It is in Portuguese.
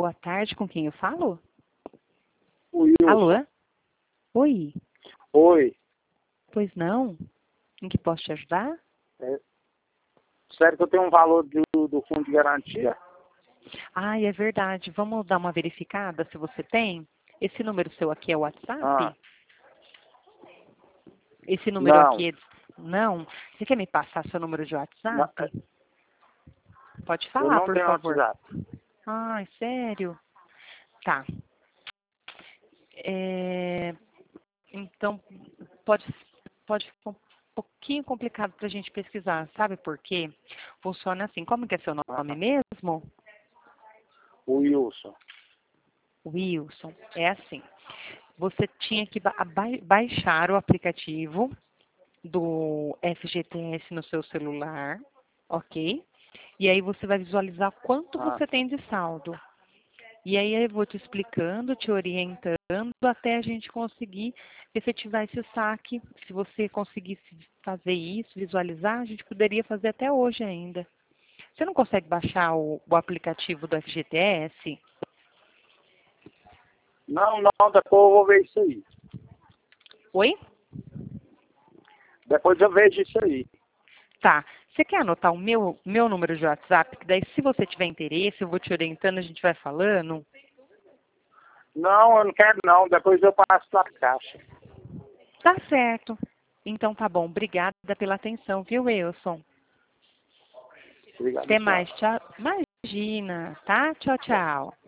Boa tarde, com quem eu falo? Wilson. Alô? Oi, Oi. pois não? Em que posso te ajudar? Sério que eu tenho um valor do fundo de garantia? Ai, é verdade. Vamos dar uma verificada se você tem? Esse número seu aqui é o WhatsApp? Ah, Esse número não. aqui é... Não? Você quer me passar seu número de Não, WhatsApp? Pode eu falar, não por tenho favor. WhatsApp. Ai, sério? Tá. Então, pode ficar um pouquinho complicado para a gente pesquisar. Sabe por quê? Funciona assim. Como que é seu Ah, nome mesmo? Wilson. Wilson. É assim. Você tinha que baixar o aplicativo do FGTS no seu celular, ok? E aí você vai visualizar quanto Ah, você tem de saldo. E aí eu vou te explicando, te orientando, até a gente conseguir efetivar esse saque. Se você conseguisse fazer isso, visualizar, a gente poderia fazer até hoje ainda. Você não consegue baixar o aplicativo do FGTS? não, depois eu vou ver isso aí. Oi? Depois eu vejo isso aí. Tá. Você quer anotar o meu número de WhatsApp? Que daí, se você tiver interesse, eu vou te orientando, a gente vai falando. Não, eu não quero não. Depois eu passo na caixa. Tá certo. Então tá bom. Obrigada pela atenção, viu, Wilson? Obrigado, Até tchau. mais. Tchau. Imagina, tá? Tchau, tchau.